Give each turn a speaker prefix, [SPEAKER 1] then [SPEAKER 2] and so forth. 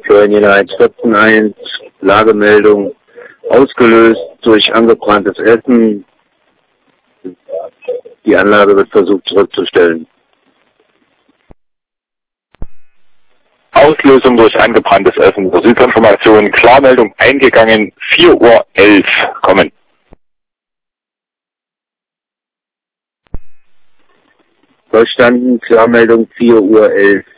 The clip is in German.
[SPEAKER 1] Steuerneinheit 14.1, Lagemeldung, ausgelöst durch angebranntes Essen. Die Anlage wird versucht zurückzustellen.
[SPEAKER 2] Auslösung durch angebranntes Essen. Versuchsinformation, Klarmeldung eingegangen, 4:11 Uhr kommen.
[SPEAKER 1] Verstanden, Klarmeldung 4:11 Uhr.